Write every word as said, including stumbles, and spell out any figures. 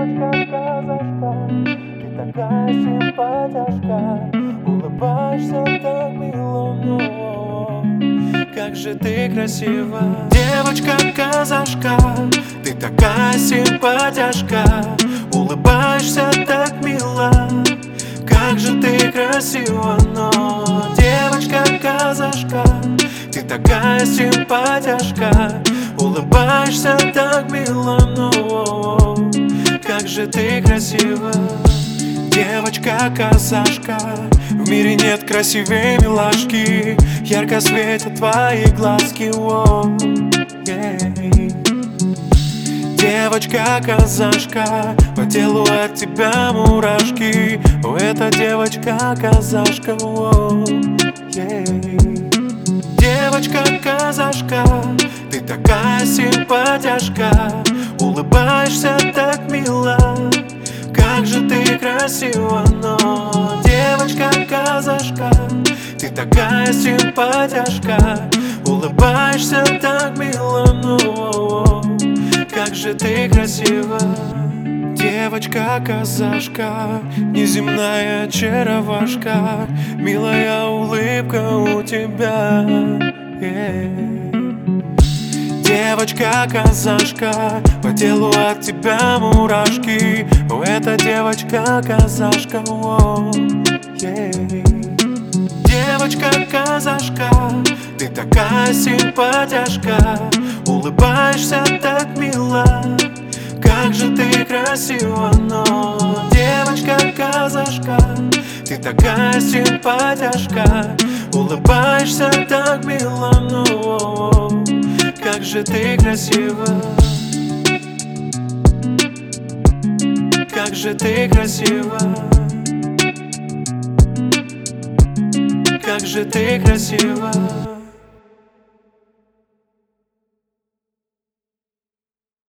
девочка-казашка, ты такая симпатяшка, улыбаешься так мило, но как же ты красива. Девочка-казашка, ты такая симпатяшка, улыбаешься так мило, как же ты красива. Но девочка-казашка, ты такая симпатяшка, улыбаешься так мило, но как же ты красива. Девочка-казашка, в мире нет красивее милашки, ярко светят твои глазки, о, yeah. Девочка-казашка, по телу от тебя мурашки, о, это девочка-казашка, о, yeah. Девочка-казашка, ты такая симпатяшка, улыбаешься так мило, как же ты красива. Но девочка-казашка, ты такая симпатяшка, улыбаешься так мило, но как же ты красива. Девочка-казашка, неземная очаровашка, милая улыбка у тебя, yeah. Девочка-казашка, по телу от тебя мурашки, о, это девочка-казашка, о, yeah. Девочка-казашка, ты такая симпатяшка, улыбаешься так мило, как же ты красива. Но девочка-казашка, ты такая симпатяшка, улыбаешься так мило, но как же ты красива. Как же ты красива. Как же ты красива.